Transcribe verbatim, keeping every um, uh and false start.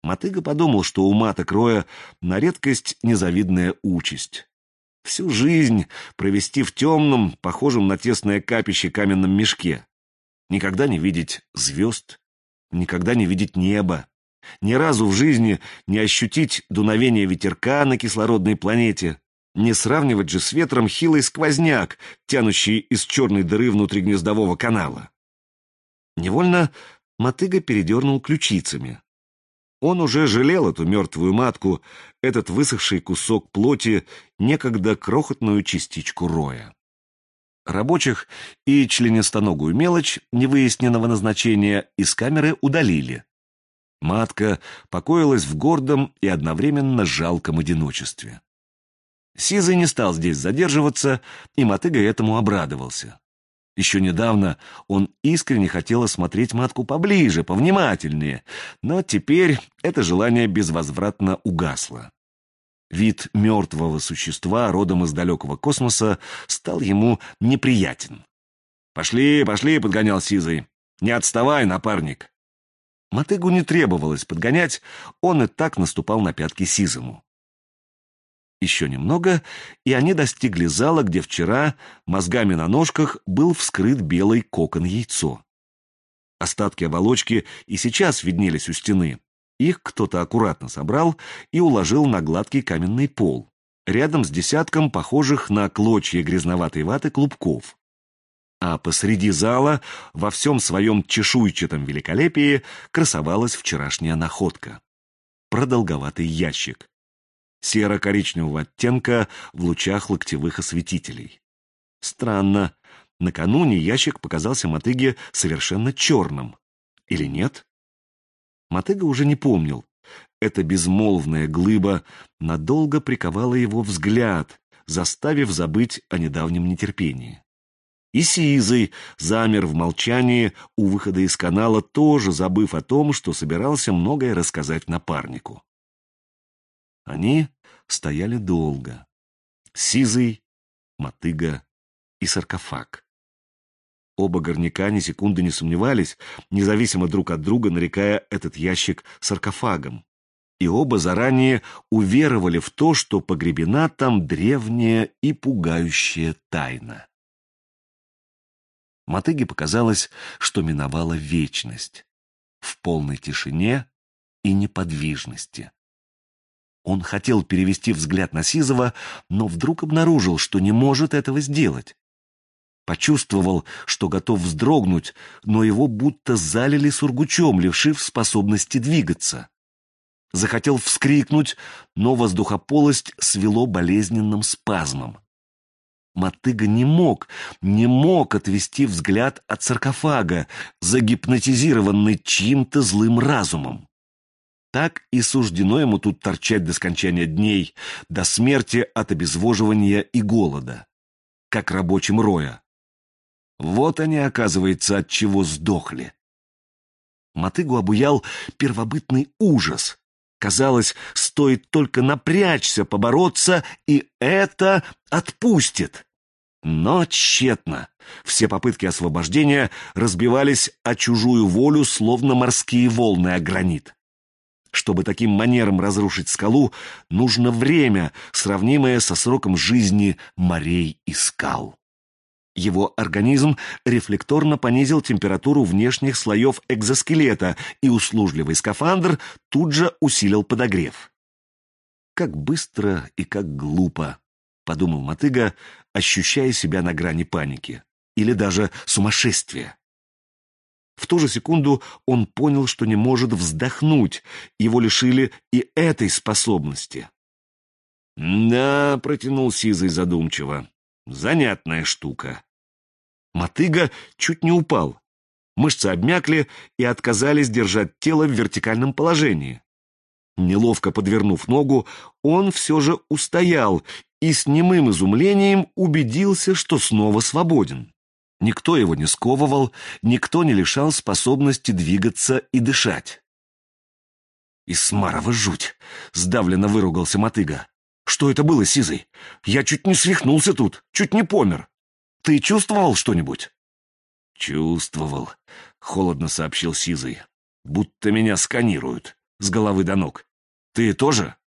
Мотыга подумал, что у маток Роя на редкость незавидная участь. Всю жизнь провести в темном, похожем на тесное капище каменном мешке. Никогда не видеть звезд, никогда не видеть неба, ни разу в жизни не ощутить дуновение ветерка на кислородной планете, не сравнивать же с ветром хилый сквозняк, тянущий из черной дыры внутригнездового канала. Невольно Мотыга передернул ключицами. Он уже жалел эту мертвую матку, этот высохший кусок плоти, некогда крохотную частичку Роя. Рабочих и членистоногую мелочь невыясненного назначения из камеры удалили. Матка покоилась в гордом и одновременно жалком одиночестве. Сизый не стал здесь задерживаться, и Мотыга этому обрадовался. Еще недавно он искренне хотел осмотреть матку поближе, повнимательнее, но теперь это желание безвозвратно угасло. Вид мертвого существа, родом из далекого космоса, стал ему неприятен. «Пошли, пошли», — подгонял Сизый. «Не отставай, напарник». Мотыгу не требовалось подгонять, он и так наступал на пятки Сизому. Еще немного, и они достигли зала, где вчера мозгами на ножках был вскрыт белый кокон-яйцо. Остатки оболочки и сейчас виднелись у стены. Их кто-то аккуратно собрал и уложил на гладкий каменный пол, рядом с десятком похожих на клочья грязноватой ваты клубков. А посреди зала, во всем своем чешуйчатом великолепии, красовалась вчерашняя находка. Продолговатый ящик. Серо-коричневого оттенка в лучах локтевых осветителей. Странно, накануне ящик показался Мотыге совершенно черным. Или нет? Мотыга уже не помнил. Эта безмолвная глыба надолго приковала его взгляд, заставив забыть о недавнем нетерпении. И Сизый замер в молчании у выхода из канала, тоже забыв о том, что собирался многое рассказать напарнику. Они стояли долго. Сизый, Мотыга и саркофаг. Оба горняка ни секунды не сомневались, независимо друг от друга нарекая этот ящик саркофагом. И оба заранее уверовали в то, что погребена там древняя и пугающая тайна. Мотыге показалось, что миновала вечность в полной тишине и неподвижности. Он хотел перевести взгляд на Сизова, но вдруг обнаружил, что не может этого сделать. Почувствовал, что готов вздрогнуть, но его будто залили сургучом, лишив способности двигаться. Захотел вскрикнуть, но воздухополость свело болезненным спазмом. Мотыга не мог, не мог отвести взгляд от саркофага, загипнотизированный чьим-то злым разумом. Так и суждено ему тут торчать до скончания дней, до смерти от обезвоживания и голода, как рабочим Роя. Вот они, оказывается, от чего сдохли. Мотыгу обуял первобытный ужас. Казалось, стоит только напрячься, побороться, и это отпустит. Но тщетно. Все попытки освобождения разбивались о чужую волю, словно морские волны о гранит. Чтобы таким манером разрушить скалу, нужно время, сравнимое со сроком жизни морей и скал. Его организм рефлекторно понизил температуру внешних слоев экзоскелета, и услужливый скафандр тут же усилил подогрев. «Как быстро и как глупо», — подумал Мотыга, ощущая себя на грани паники или даже сумасшествия. В ту же секунду он понял, что не может вздохнуть, его лишили и этой способности. «Да», — протянул Сизый задумчиво, — «занятная штука». Мотыга чуть не упал. Мышцы обмякли и отказались держать тело в вертикальном положении. Неловко подвернув ногу, он все же устоял и с немым изумлением убедился, что снова свободен. Никто его не сковывал, никто не лишал способности двигаться и дышать. «Исмарова жуть!» — сдавленно выругался Мотыга. «Что это было, Сизый? Я чуть не свихнулся тут, чуть не помер. Ты чувствовал что-нибудь?» «Чувствовал», — холодно сообщил Сизый. «Будто меня сканируют. с головы до ног. Ты тоже?